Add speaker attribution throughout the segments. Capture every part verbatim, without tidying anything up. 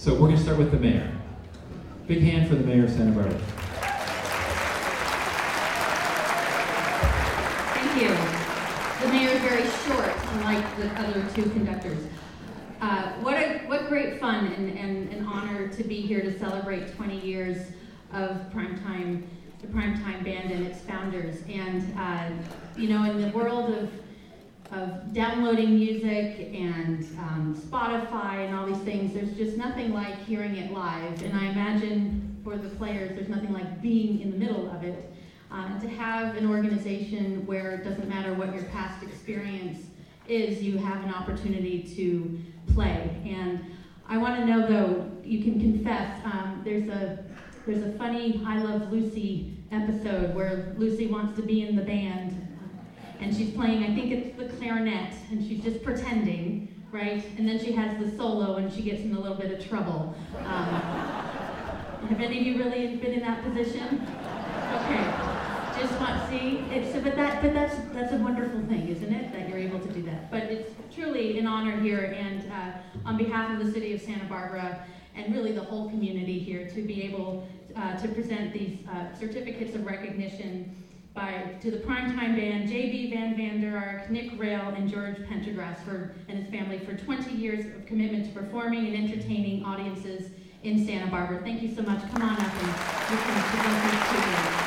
Speaker 1: So we're going to start with the mayor. Big hand for the mayor of Santa Barbara.
Speaker 2: Thank you. The mayor is very short, unlike the other two conductors. Uh, what a what great fun and, and an honor to be here to celebrate twenty years of Primetime, the Primetime Band and its founders. And uh, you know, in the world of of downloading music and um, Spotify and all these things, there's just nothing like hearing it live. And I imagine for the players, there's nothing like being in the middle of it. Uh, to have an organization where it doesn't matter what your past experience is, you have an opportunity to play. And I want to know, though, you can confess, um, there's a there's a funny I Love Lucy episode where Lucy wants to be in the band, and she's playing, I think it's the clarinet, and she's just pretending, right? And then she has the solo, and she gets in a little bit of trouble. Um, have any of you really been in that position? Okay. Just want see it's but that but that's that's a wonderful thing, isn't it? That you're able to do that. But it's truly an honor here, and uh, on behalf of the city of Santa Barbara and really the whole community here, to be able uh, to present these uh, certificates of recognition by to the Primetime Band, J B Van Vander Ark, Nick Rail, and George Pendergrass for and his family for twenty years of commitment to performing and entertaining audiences in Santa Barbara. Thank you so much. Come on up and you can present these to you.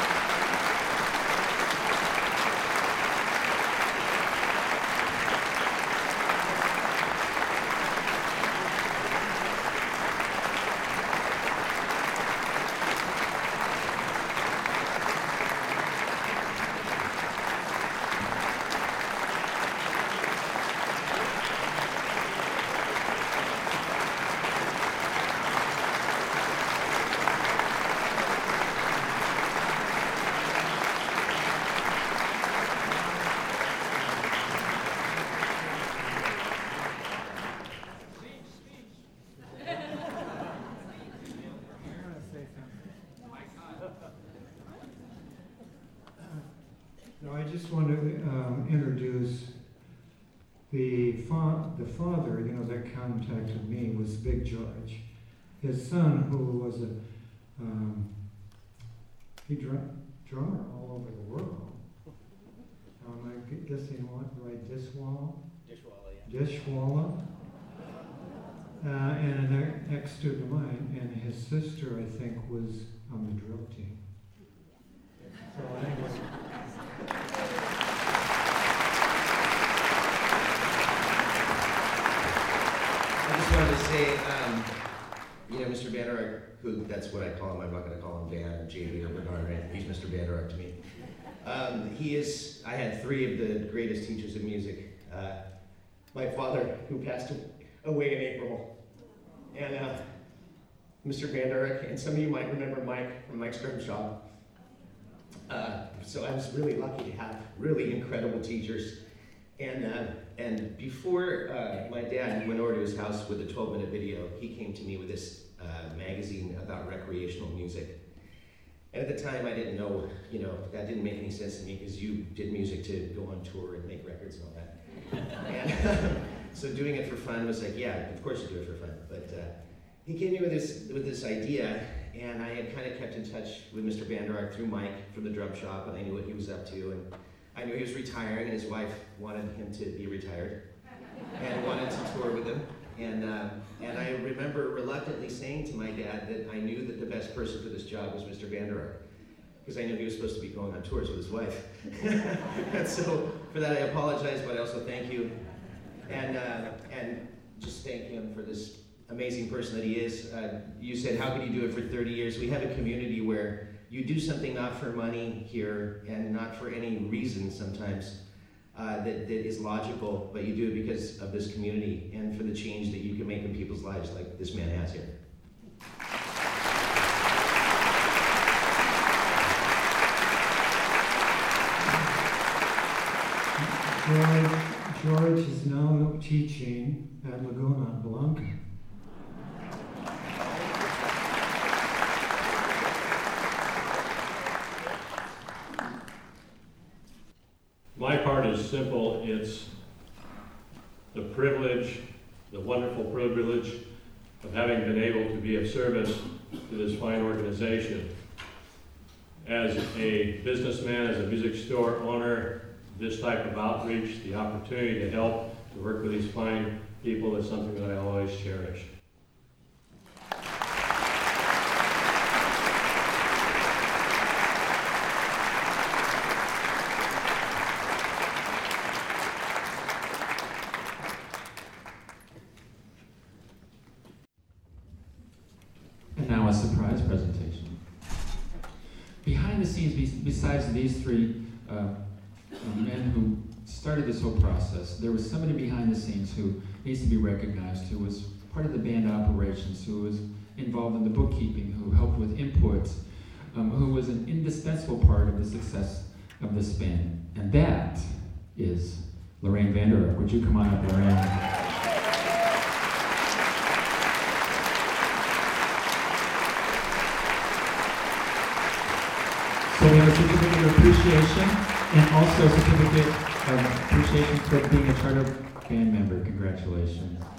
Speaker 3: No, I just want to um, introduce the, fa- the father, you know, that contacted me was Big George. His son, who was a um, he dr- drummer all over the world. Am I guessing what? Right, Dishwalla?
Speaker 4: Dishwalla, yeah.
Speaker 3: Dishwalla. Uh, and an ex-student of mine, and his sister, I think, was on the drill team. So anyway.
Speaker 4: I just wanted to say, um, you know, Mister Vander Ark, who, that's what I call him, I'm not going to call him Van or J B or Bernard, right? He's Mister Vander Ark to me. Um, he is, I had three of the greatest teachers of music. Uh, my father, who passed away in April, and uh, Mister Vander Ark, and some of you might remember Mike from Mike's Drum Shop. Uh, so I was really lucky to have really incredible teachers. And uh, and before uh, my dad went over to his house with a twelve minute video, he came to me with this uh, magazine about recreational music. And at the time I didn't know, you know, that didn't make any sense to me because you did music to go on tour and make records and all that. And so doing it for fun was like, yeah, of course you do it for fun. But uh, he came to me with this, with this idea, and I had kind of kept in touch with Mister Vander Ark through Mike from the drum shop, and I knew what he was up to. And I knew he was retiring, and his wife wanted him to be retired and wanted to tour with him. And uh, and I remember reluctantly saying to my dad that I knew that the best person for this job was Mister Vander Ark, because I knew he was supposed to be going on tours with his wife. And so for that I apologize, but I also thank you. And uh, and just thank him for this amazing person that he is. Uh, you said, how could you do it for thirty years? We have a community where you do something not for money here and not for any reason sometimes uh, that, that is logical, but you do it because of this community and for the change that you can make in people's lives like this man has here.
Speaker 3: George, George is now teaching at Laguna Blanca.
Speaker 5: My part is simple. It's the privilege, the wonderful privilege of having been able to be of service to this fine organization. As a businessman, as a music store owner, this type of outreach, the opportunity to help, to work with these fine people is something that I always cherish.
Speaker 1: And now a surprise presentation. Behind the scenes, be- besides these three uh, men who started this whole process, there was somebody behind the scenes who needs to be recognized, who was part of the band operations, who was involved in the bookkeeping, who helped with inputs, um, who was an indispensable part of the success of this band. And that is Lorraine Vander Ark. Would you come on up, Lorraine? So we have a certificate of appreciation and also a certificate of appreciation for being a charter band member. Congratulations.